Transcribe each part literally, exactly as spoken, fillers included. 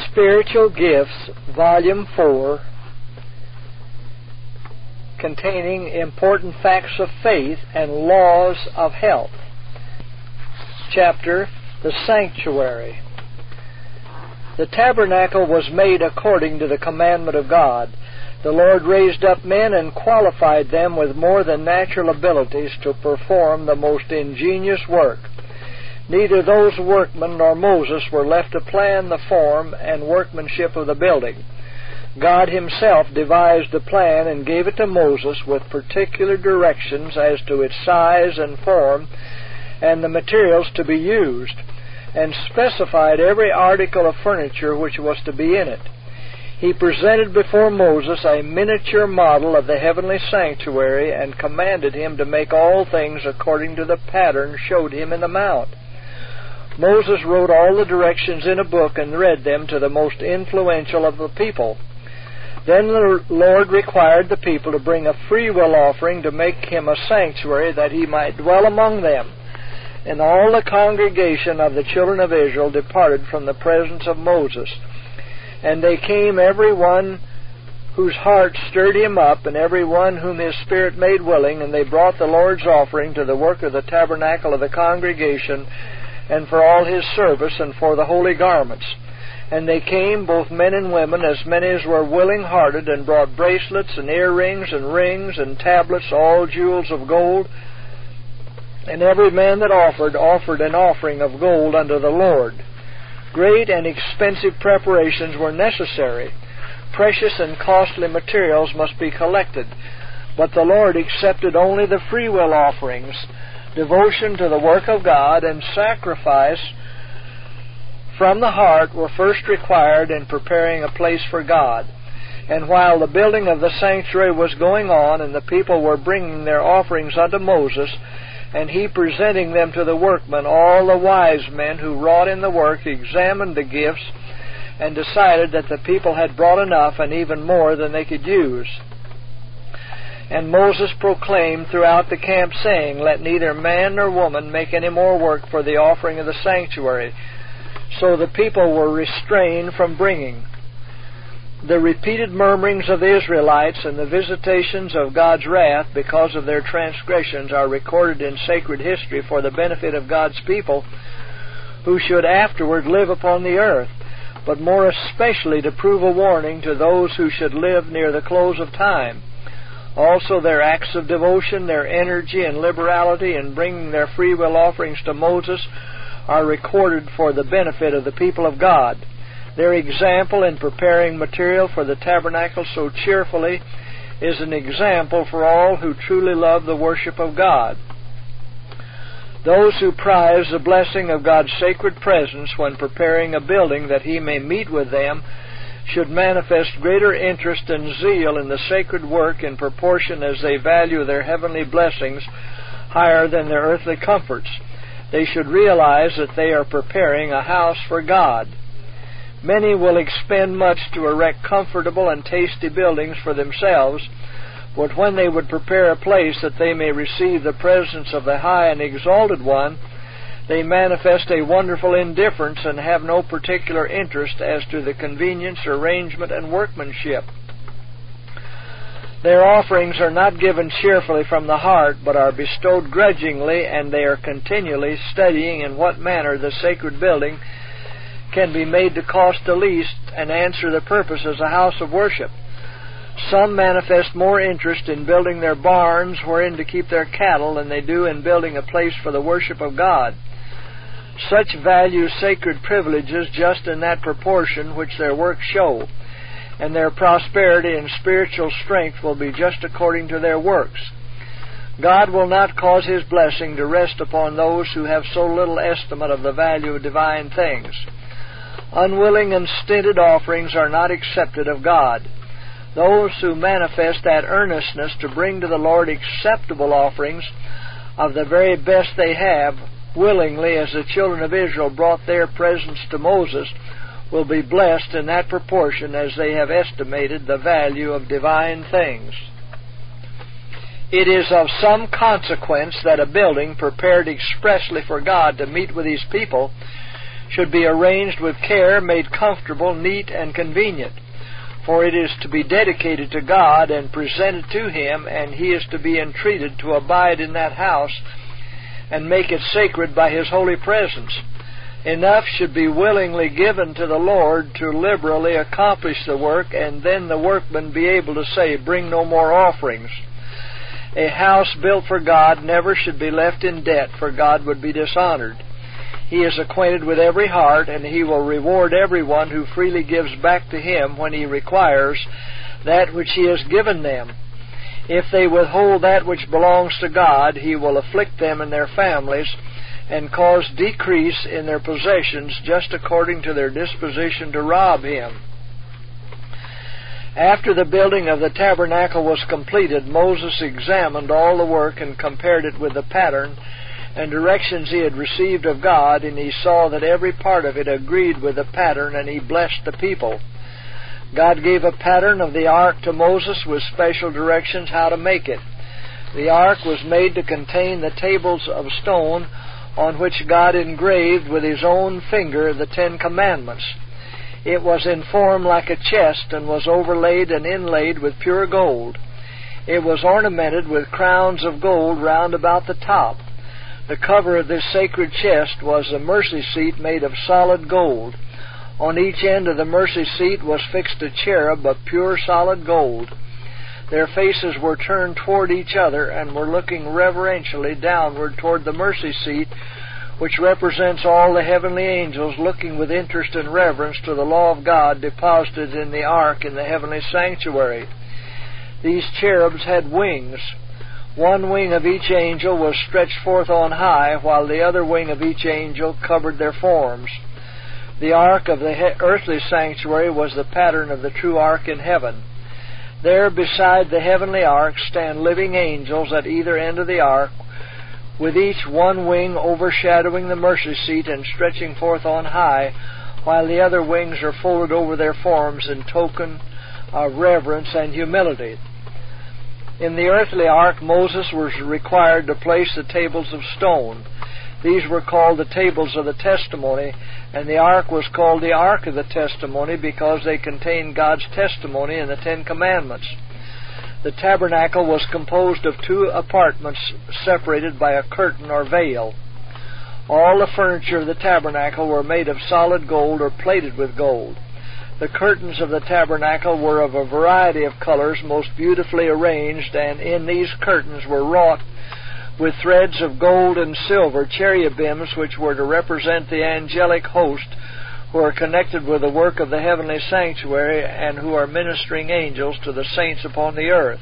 Spiritual Gifts, Volume four, containing important facts of faith and laws of health. Chapter, The Sanctuary. The tabernacle was made according to the commandment of God. The Lord raised up men and qualified them with more than natural abilities to perform the most ingenious work. Neither those workmen nor Moses were left to plan the form and workmanship of the building. God Himself devised the plan and gave it to Moses with particular directions as to its size and form and the materials to be used, and specified every article of furniture which was to be in it. He presented before Moses a miniature model of the heavenly sanctuary and commanded him to make all things according to the pattern showed him in the mount. Moses wrote all the directions in a book and read them to the most influential of the people. Then the Lord required the people to bring a freewill offering to make Him a sanctuary that He might dwell among them. And all the congregation of the children of Israel departed from the presence of Moses. And they came, every one whose heart stirred him up, and every one whom his spirit made willing, and they brought the Lord's offering to the work of the tabernacle of the congregation, and for all His service, and for the holy garments. And they came, both men and women, as many as were willing-hearted, and brought bracelets, and earrings, and rings, and tablets, all jewels of gold. And every man that offered, offered an offering of gold unto the Lord. Great and expensive preparations were necessary. Precious and costly materials must be collected. But the Lord accepted only the freewill offerings. Devotion to the work of God and sacrifice from the heart were first required in preparing a place for God. And while the building of the sanctuary was going on, and the people were bringing their offerings unto Moses, and he presenting them to the workmen, all the wise men who wrought in the work examined the gifts and decided that the people had brought enough and even more than they could use. And Moses proclaimed throughout the camp, saying, Let neither man nor woman make any more work for the offering of the sanctuary. So the people were restrained from bringing. The repeated murmurings of the Israelites and the visitations of God's wrath because of their transgressions are recorded in sacred history for the benefit of God's people who should afterward live upon the earth, but more especially to prove a warning to those who should live near the close of time. Also their acts of devotion, their energy and liberality in bringing their freewill offerings to Moses are recorded for the benefit of the people of God. Their example in preparing material for the tabernacle so cheerfully is an example for all who truly love the worship of God. Those who prize the blessing of God's sacred presence when preparing a building that He may meet with them should manifest greater interest and zeal in the sacred work in proportion as they value their heavenly blessings higher than their earthly comforts. They should realize that they are preparing a house for God. Many will expend much to erect comfortable and tasty buildings for themselves, but when they would prepare a place that they may receive the presence of the High and Exalted One, they manifest a wonderful indifference and have no particular interest as to the convenience, arrangement, and workmanship. Their offerings are not given cheerfully from the heart, but are bestowed grudgingly, and they are continually studying in what manner the sacred building can be made to cost the least and answer the purpose as a house of worship. Some manifest more interest in building their barns wherein to keep their cattle than they do in building a place for the worship of God. Such value sacred privileges just in that proportion which their works show, and their prosperity and spiritual strength will be just according to their works. God will not cause His blessing to rest upon those who have so little estimate of the value of divine things. Unwilling and stinted offerings are not accepted of God. Those who manifest that earnestness to bring to the Lord acceptable offerings of the very best they have, willingly as the children of Israel brought their presents to Moses, will be blessed in that proportion as they have estimated the value of divine things. It is of some consequence that a building prepared expressly for God to meet with His people should be arranged with care, made comfortable, neat, and convenient. For it is to be dedicated to God and presented to Him, and He is to be entreated to abide in that house and make it sacred by His holy presence. Enough should be willingly given to the Lord to liberally accomplish the work, and then the workman be able to say, "Bring no more offerings." A house built for God never should be left in debt, for God would be dishonored. He is acquainted with every heart, and He will reward everyone who freely gives back to Him when he requires that which He has given them. If they withhold that which belongs to God, He will afflict them and their families and cause decrease in their possessions just according to their disposition to rob Him. After the building of the tabernacle was completed, Moses examined all the work and compared it with the pattern and directions he had received of God, and he saw that every part of it agreed with the pattern, and he blessed the people. God gave a pattern of the ark to Moses with special directions how to make it. The ark was made to contain the tables of stone on which God engraved with His own finger the Ten Commandments. It was in form like a chest and was overlaid and inlaid with pure gold. It was ornamented with crowns of gold round about the top. The cover of this sacred chest was a mercy seat made of solid gold. On each end of the mercy seat was fixed a cherub of pure solid gold. Their faces were turned toward each other and were looking reverentially downward toward the mercy seat, which represents all the heavenly angels looking with interest and reverence to the law of God deposited in the ark in the heavenly sanctuary. These cherubs had wings. One wing of each angel was stretched forth on high, while the other wing of each angel covered their forms. The ark of the he- earthly sanctuary was the pattern of the true ark in heaven. There beside the heavenly ark stand living angels at either end of the ark, with each one wing overshadowing the mercy seat and stretching forth on high, while the other wings are folded over their forms in token of reverence and humility. In the earthly ark, Moses was required to place the tables of stone. These were called the tables of the testimony, and the ark was called the ark of the testimony because they contained God's testimony in the Ten Commandments. The tabernacle was composed of two apartments separated by a curtain or veil. All the furniture of the tabernacle were made of solid gold or plated with gold. The curtains of the tabernacle were of a variety of colors, most beautifully arranged, and in these curtains were wrought with threads of gold and silver cherubims, which were to represent the angelic host who are connected with the work of the heavenly sanctuary and who are ministering angels to the saints upon the earth.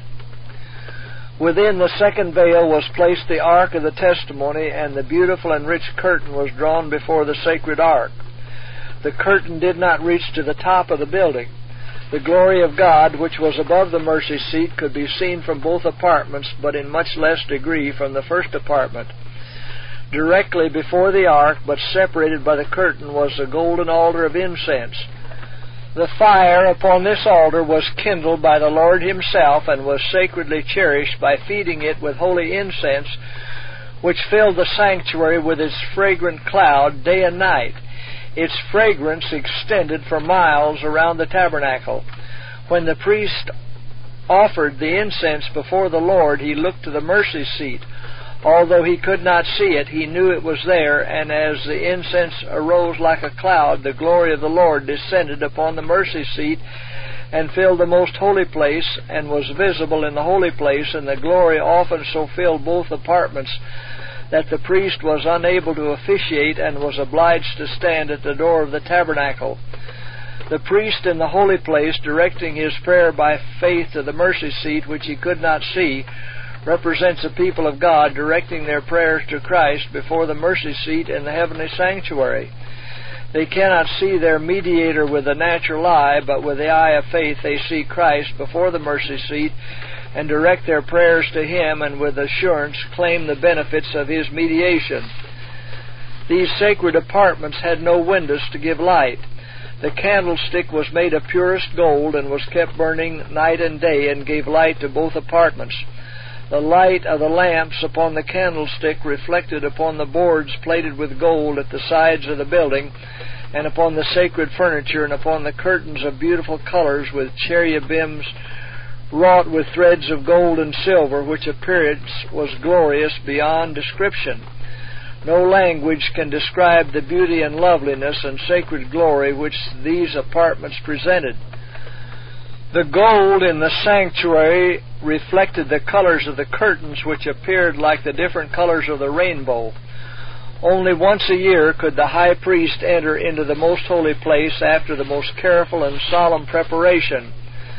Within the second veil was placed the ark of the testimony, and the beautiful and rich curtain was drawn before the sacred ark. The curtain did not reach to the top of the building. The glory of God, which was above the mercy seat, could be seen from both apartments, but in much less degree from the first apartment. Directly before the ark, but separated by the curtain, was the golden altar of incense. The fire upon this altar was kindled by the Lord Himself and was sacredly cherished by feeding it with holy incense, which filled the sanctuary with its fragrant cloud day and night. Its fragrance extended for miles around the tabernacle. When the priest offered the incense before the Lord, he looked to the mercy seat. Although he could not see it, he knew it was there, and as the incense arose like a cloud, the glory of the Lord descended upon the mercy seat and filled the most holy place, and was visible in the holy place, and the glory often so filled both apartments that the priest was unable to officiate and was obliged to stand at the door of the tabernacle. The priest in the holy place, directing his prayer by faith to the mercy seat, which he could not see, represents the people of God directing their prayers to Christ before the mercy seat in the heavenly sanctuary. They cannot see their mediator with the natural eye, but with the eye of faith they see Christ before the mercy seat and direct their prayers to Him, and with assurance claim the benefits of His mediation. These sacred apartments had no windows to give light. The candlestick was made of purest gold and was kept burning night and day and gave light to both apartments. The light of the lamps upon the candlestick reflected upon the boards plated with gold at the sides of the building, and upon the sacred furniture, and upon the curtains of beautiful colors with cherubims wrought with threads of gold and silver, which appearance was glorious beyond description. No language can describe the beauty and loveliness and sacred glory which these apartments presented. The gold in the sanctuary reflected the colors of the curtains, which appeared like the different colors of the rainbow. Only once a year could the high priest enter into the most holy place after the most careful and solemn preparation.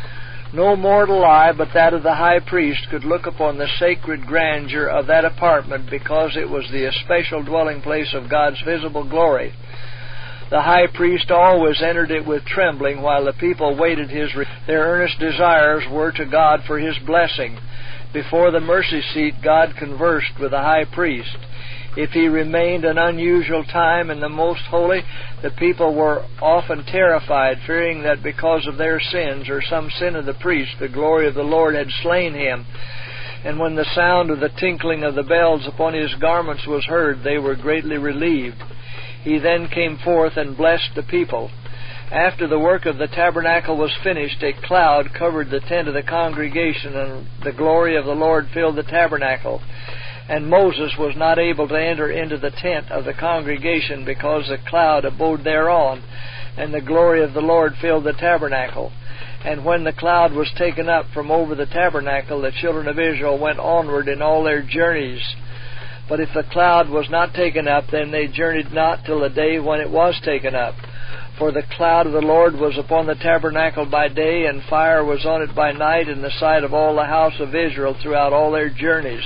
No mortal eye but that of the high priest could look upon the sacred grandeur of that apartment, because it was the especial dwelling place of God's visible glory. The high priest always entered it with trembling, while the people waited his re- their earnest desires were to God for his blessing. Before the mercy seat, God conversed with the high priest. If he remained an unusual time in the most holy, the people were often terrified, fearing that because of their sins or some sin of the priest, the glory of the Lord had slain him. And when the sound of the tinkling of the bells upon his garments was heard, they were greatly relieved. He then came forth and blessed the people. After the work of the tabernacle was finished, a cloud covered the tent of the congregation, and the glory of the Lord filled the tabernacle. And Moses was not able to enter into the tent of the congregation, because the cloud abode thereon, and the glory of the Lord filled the tabernacle. And when the cloud was taken up from over the tabernacle, the children of Israel went onward in all their journeys. But if the cloud was not taken up, then they journeyed not till the day when it was taken up. For the cloud of the Lord was upon the tabernacle by day, and fire was on it by night, in the sight of all the house of Israel throughout all their journeys.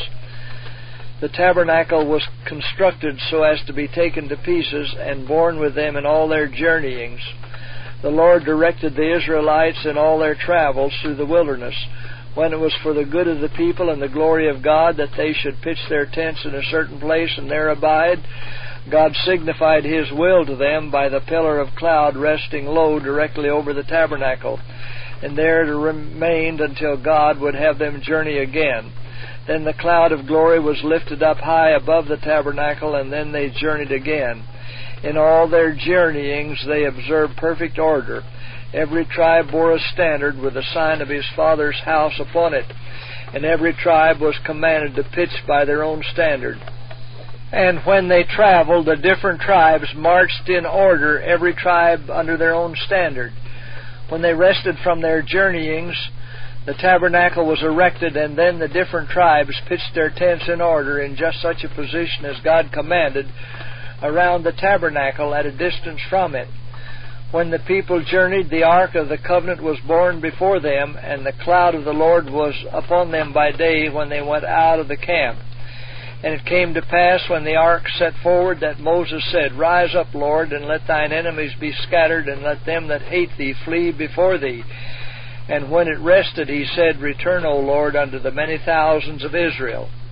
The tabernacle was constructed so as to be taken to pieces, and borne with them in all their journeyings. The Lord directed the Israelites in all their travels through the wilderness, when it was for the good of the people and the glory of God that they should pitch their tents in a certain place and there abide. God signified His will to them by the pillar of cloud resting low directly over the tabernacle, and there it remained until God would have them journey again. Then the cloud of glory was lifted up high above the tabernacle, and then they journeyed again. In all their journeyings they observed perfect order. Every tribe bore a standard with the sign of his father's house upon it, and every tribe was commanded to pitch by their own standard. And when they traveled, the different tribes marched in order, every tribe under their own standard. When they rested from their journeyings, the tabernacle was erected, and then the different tribes pitched their tents in order in just such a position as God commanded, around the tabernacle at a distance from it. When the people journeyed, the ark of the covenant was borne before them, and the cloud of the Lord was upon them by day when they went out of the camp. And it came to pass, when the ark set forward, that Moses said, Rise up, Lord, and let thine enemies be scattered, and let them that hate thee flee before thee. And when it rested, he said, Return, O Lord, unto the many thousands of Israel.